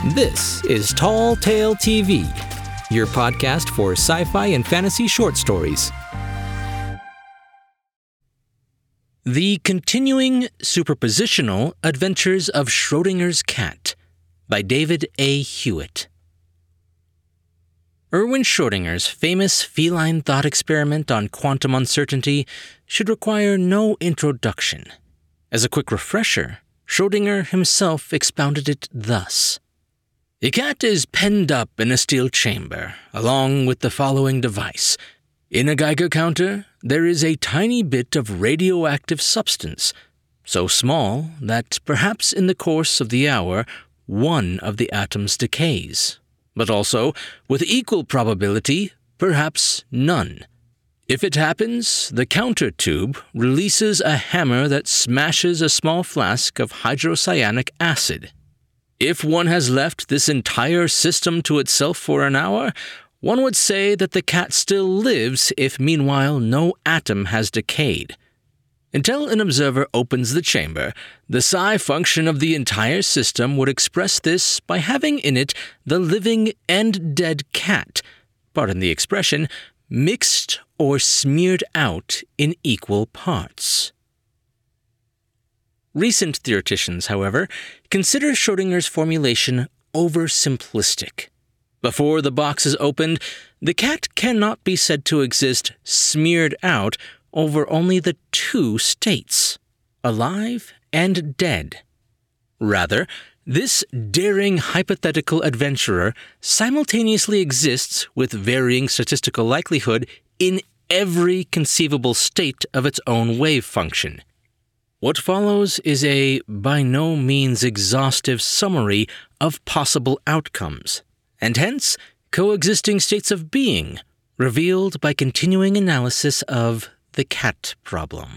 This is Tall Tale TV, your podcast for sci-fi and fantasy short stories. The Continuing Superpositional Adventures of Schrodinger's Cat by David A. Hewitt. Erwin Schrödinger's famous feline thought experiment on quantum uncertainty should require no introduction. As a quick refresher, Schrödinger himself expounded it thus. A cat is penned up in a steel chamber, along with the following device. In a Geiger counter, there is a tiny bit of radioactive substance, so small that perhaps in the course of the hour, one of the atoms decays, but also, with equal probability, perhaps none. If it happens, the counter tube releases a hammer that smashes a small flask of hydrocyanic acid. If one has left this entire system to itself for an hour, one would say that the cat still lives if meanwhile no atom has decayed. Until an observer opens the chamber, the psi function of the entire system would express this by having in it the living and dead cat, pardon the expression, mixed or smeared out in equal parts. Recent theoreticians, however, consider Schrödinger's formulation oversimplistic. Before the box is opened, the cat cannot be said to exist smeared out over only the two states, alive and dead. Rather, this daring hypothetical adventurer simultaneously exists with varying statistical likelihood in every conceivable state of its own wave function. What follows is a by no means exhaustive summary of possible outcomes, and hence coexisting states of being, revealed by continuing analysis of the cat problem.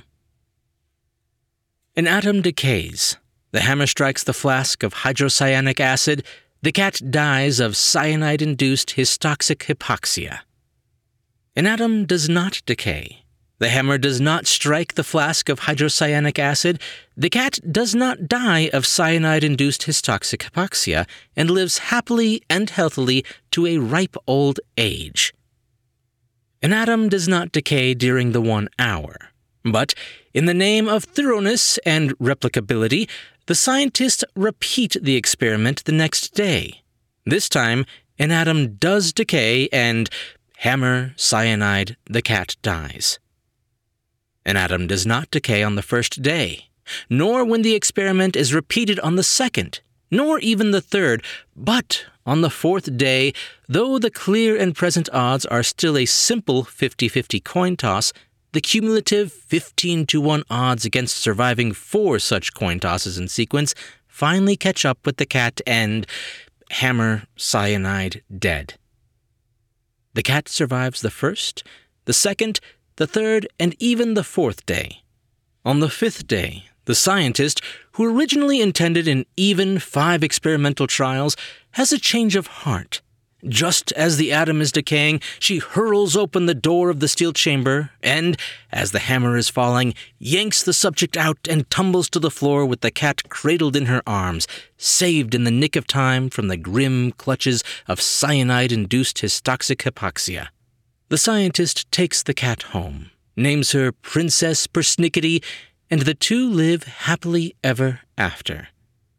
An atom decays. The hammer strikes the flask of hydrocyanic acid. The cat dies of cyanide-induced hystoxic hypoxia. An atom does not decay. The hammer does not strike the flask of hydrocyanic acid. The cat does not die of cyanide-induced hystoxic hypoxia and lives happily and healthily to a ripe old age. An atom does not decay during the 1 hour. But, in the name of thoroughness and replicability, the scientists repeat the experiment the next day. This time, an atom does decay and, hammer, cyanide, the cat dies. An atom does not decay on the first day, nor when the experiment is repeated on the second, nor even the third, but on the fourth day, though the clear and present odds are still a simple 50-50 coin toss, the cumulative 15-1 odds against surviving 4 such coin tosses in sequence finally catch up with the cat and, hammer, cyanide, dead. The cat survives the first, the second, the third, and even the fourth day. On the 5th day, the scientist, who originally intended an even 5 experimental trials, has a change of heart. Just as the atom is decaying, she hurls open the door of the steel chamber and, as the hammer is falling, yanks the subject out and tumbles to the floor with the cat cradled in her arms, saved in the nick of time from the grim clutches of cyanide-induced hystoxic hypoxia. The scientist takes the cat home, names her Princess Persnickety, and the two live happily ever after.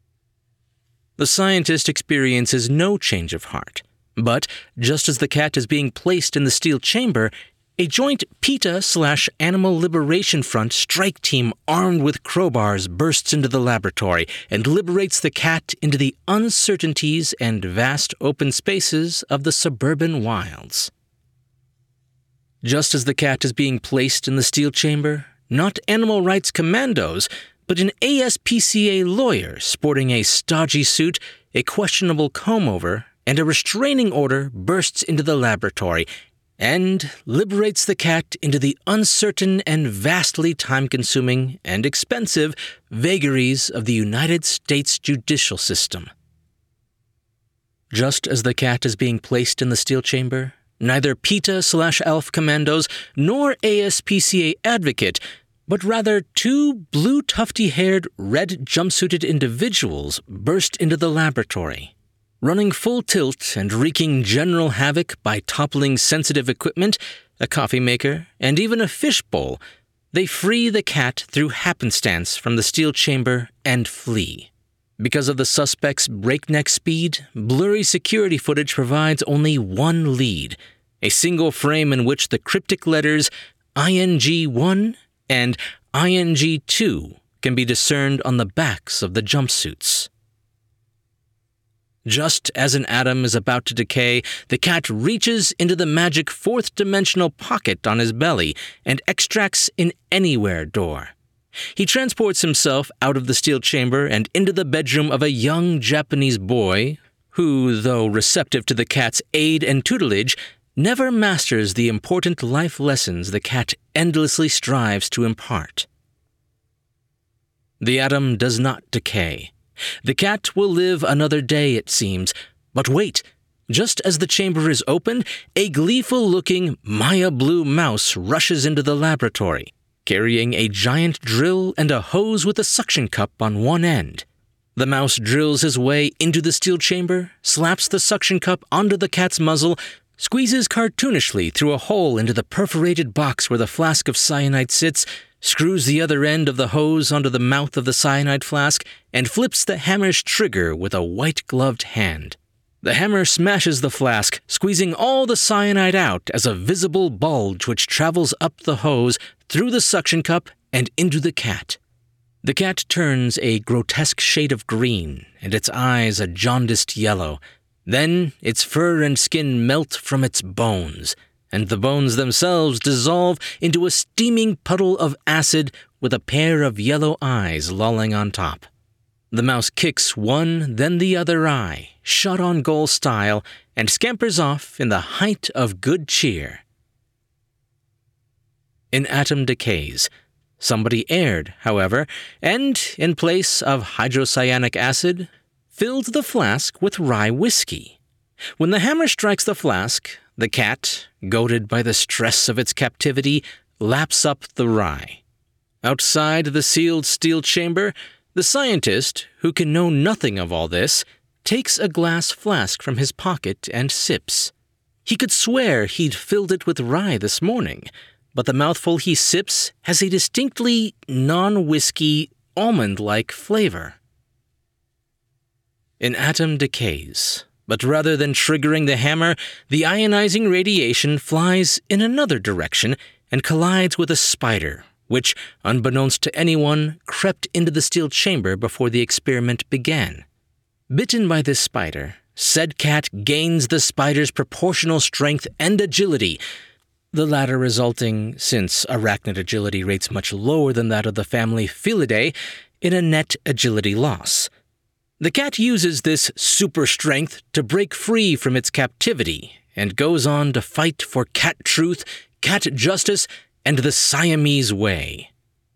The scientist experiences no change of heart, but just as the cat is being placed in the steel chamber, a joint PETA/Animal Liberation Front strike team armed with crowbars bursts into the laboratory and liberates the cat into the uncertainties and vast open spaces of the suburban wilds. Just as the cat is being placed in the steel chamber, not animal rights commandos, but an ASPCA lawyer sporting a stodgy suit, a questionable comb-over, and a restraining order bursts into the laboratory and liberates the cat into the uncertain and vastly time-consuming and expensive vagaries of the United States judicial system. Just as the cat is being placed in the steel chamber, neither PETA/ALF commandos nor ASPCA advocate, but rather 2 blue tufty-haired, red jumpsuited individuals burst into the laboratory. Running full tilt and wreaking general havoc by toppling sensitive equipment, a coffee maker, and even a fishbowl, they free the cat through happenstance from the steel chamber and flee. Because of the suspect's breakneck speed, blurry security footage provides only one lead, a single frame in which the cryptic letters ING1 and ING2 can be discerned on the backs of the jumpsuits. Just as an atom is about to decay, the cat reaches into the magic fourth-dimensional pocket on his belly and extracts an anywhere door. He transports himself out of the steel chamber and into the bedroom of a young Japanese boy who, though receptive to the cat's aid and tutelage, never masters the important life lessons the cat endlessly strives to impart. The atom does not decay. The cat will live another day, it seems. But wait, just as the chamber is opened, a gleeful-looking Maya blue mouse rushes into the laboratory, carrying a giant drill and a hose with a suction cup on one end. The mouse drills his way into the steel chamber, slaps the suction cup onto the cat's muzzle, squeezes cartoonishly through a hole into the perforated box where the flask of cyanide sits, screws the other end of the hose onto the mouth of the cyanide flask, and flips the hammer's trigger with a white-gloved hand. The hammer smashes the flask, squeezing all the cyanide out as a visible bulge which travels up the hose, through the suction cup, and into the cat. The cat turns a grotesque shade of green, and its eyes a jaundiced yellow. Then its fur and skin melt from its bones, and the bones themselves dissolve into a steaming puddle of acid with a pair of yellow eyes lolling on top. The mouse kicks one, then the other eye, shot-on-goal style, and scampers off in the height of good cheer. An atom decays. Somebody erred, however, and, in place of hydrocyanic acid, filled the flask with rye whiskey. When the hammer strikes the flask, the cat, goaded by the stress of its captivity, laps up the rye. Outside the sealed steel chamber, the scientist, who can know nothing of all this, takes a glass flask from his pocket and sips. He could swear he'd filled it with rye this morning, but the mouthful he sips has a distinctly non-whiskey, almond-like flavor. An atom decays. But rather than triggering the hammer, the ionizing radiation flies in another direction and collides with a spider, which, unbeknownst to anyone, crept into the steel chamber before the experiment began. Bitten by this spider, said cat gains the spider's proportional strength and agility, the latter resulting, since arachnid agility rates much lower than that of the family Felidae, in a net agility loss. The cat uses this super strength to break free from its captivity and goes on to fight for cat truth, cat justice, and the Siamese way.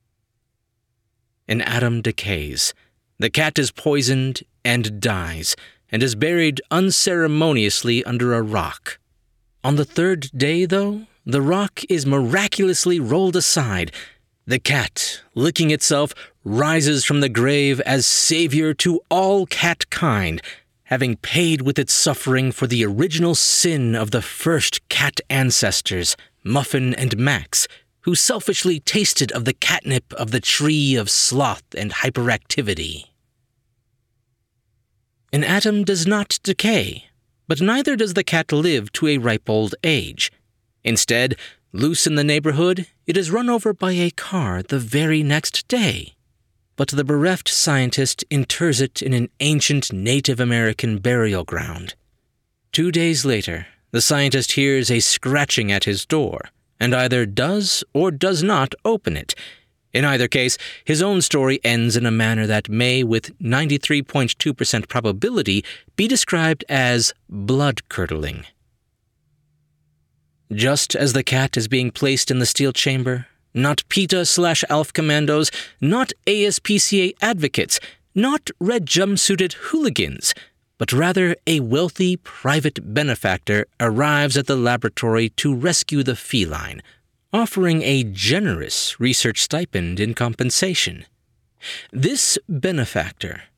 An atom decays. The cat is poisoned and dies, and is buried unceremoniously under a rock. On the third day, though, the rock is miraculously rolled aside. The cat, licking itself, rises from the grave as savior to all catkind, having paid with its suffering for the original sin of the first cat ancestors, Muffin and Max, who selfishly tasted of the catnip of the tree of sloth and hyperactivity. An atom does not decay, but neither does the cat live to a ripe old age. Instead, loose in the neighborhood, it is run over by a car the very next day. But the bereft scientist inters it in an ancient Native American burial ground. 2 days later, the scientist hears a scratching at his door, and either does or does not open it. In either case, his own story ends in a manner that may, with 93.2% probability, be described as blood-curdling. Just as the cat is being placed in the steel chamber, not PETA/ALF commandos, not ASPCA advocates, not red jumpsuited hooligans, but rather a wealthy private benefactor arrives at the laboratory to rescue the feline, offering a generous research stipend in compensation. This benefactor,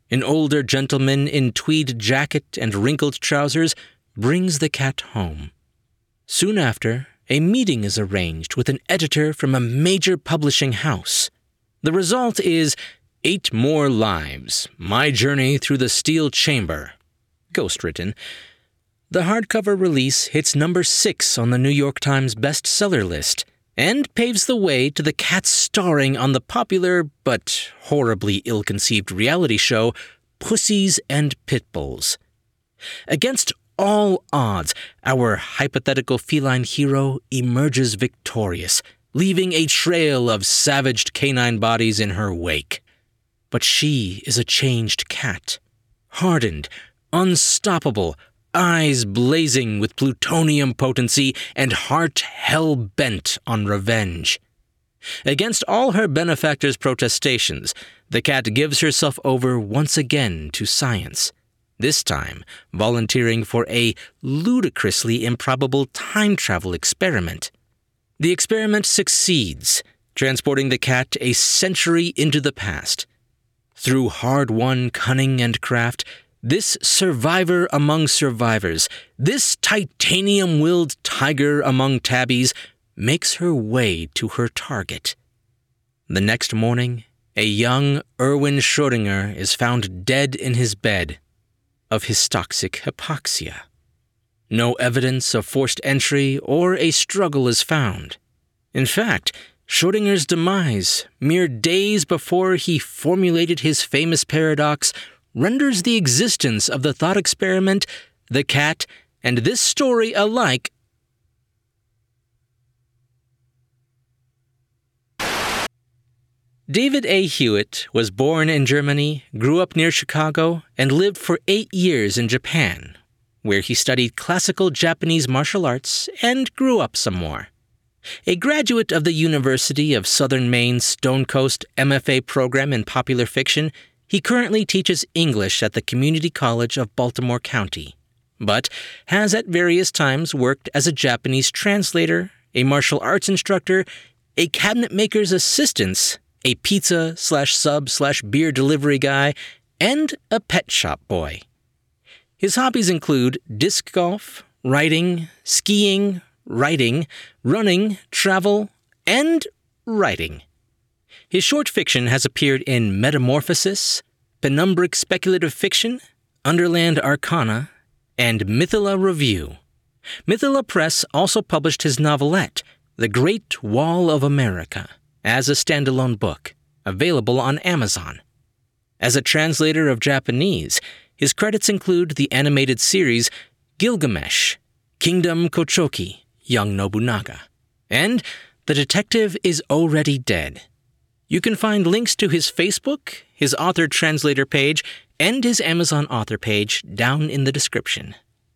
An older gentleman in tweed jacket and wrinkled trousers brings the cat home. Soon after, a meeting is arranged with an editor from a major publishing house. The result is 8 More Lives, My Journey Through the Steel Chamber, ghostwritten. The hardcover release hits number 6 on the New York Times bestseller list and paves the way to the cat starring on the popular but horribly ill-conceived reality show Pussies and Pitbulls. Against all odds, our hypothetical feline hero emerges victorious, leaving a trail of savaged canine bodies in her wake. But she is a changed cat, hardened, unstoppable, eyes blazing with plutonium potency and heart hell-bent on revenge. Against all her benefactors' protestations, the cat gives herself over once again to science, this time volunteering for a ludicrously improbable time travel experiment. The experiment succeeds, transporting the cat a century into the past. Through hard-won cunning and craft, this survivor among survivors, this titanium-willed tiger among tabbies, makes her way to her target. The next morning, a young Erwin Schrödinger is found dead in his bed of hystoxic hypoxia. No evidence of forced entry or a struggle is found. In fact, Schrödinger's demise, mere days before he formulated his famous paradox, renders the existence of the thought experiment, the cat, and this story alike David A. Hewitt was born in Germany, grew up near Chicago, and lived for 8 years in Japan, where he studied classical Japanese martial arts and grew up some more. A graduate of the University of Southern Maine's Stone Coast MFA program in popular fiction, he currently teaches English at the Community College of Baltimore County, but has at various times worked as a Japanese translator, a martial arts instructor, a cabinet maker's assistant, a pizza/sub/beer delivery guy, and a pet shop boy. His hobbies include disc golf, writing, skiing, writing, running, travel, and writing. His short fiction has appeared in Metamorphosis, Penumbric Speculative Fiction, Underland Arcana, and Mythila Review. Mythila Press also published his novelette, The Great Wall of America, as a standalone book, available on Amazon. As a translator of Japanese, his credits include the animated series Gilgamesh, Kingdom Kochoki, Young Nobunaga, and The Detective is Already Dead. You can find links to his Facebook, his author translator page, and his Amazon author page down in the description.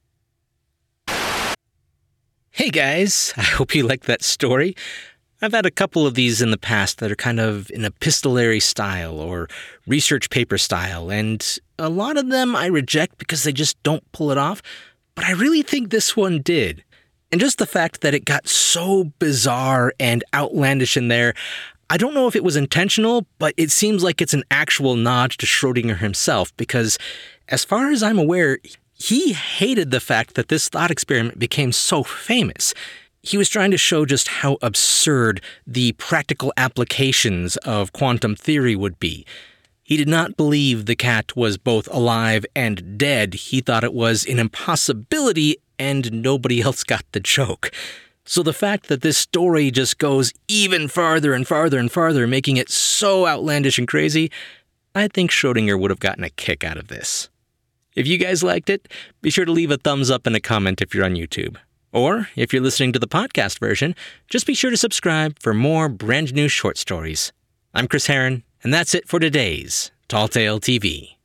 Hey guys, I hope you liked that story. I've had a couple of these in the past that are kind of in epistolary style or research paper style, and a lot of them I reject because they just don't pull it off, but I really think this one did. And just the fact that it got so bizarre and outlandish in there, I don't know if it was intentional, but it seems like it's an actual nod to Schrödinger himself, because as far as I'm aware, he hated the fact that this thought experiment became so famous. He was trying to show just how absurd the practical applications of quantum theory would be. He did not believe the cat was both alive and dead. He thought it was an impossibility, and nobody else got the joke. So the fact that this story just goes even farther and farther and farther, making it so outlandish and crazy, I think Schrödinger would have gotten a kick out of this. If you guys liked it, be sure to leave a thumbs up and a comment if you're on YouTube. Or, if you're listening to the podcast version, just be sure to subscribe for more brand new short stories. I'm Chris Herron, and that's it for today's Tall Tale TV.